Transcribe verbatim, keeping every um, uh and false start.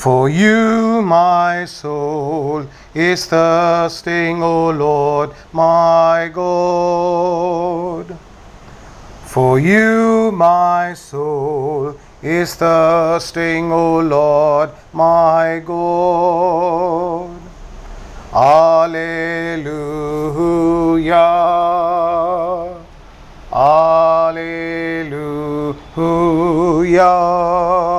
For you my soul is thirsting, O Lord my God. For you my soul is thirsting, O Lord my God. Alleluia. Alleluia.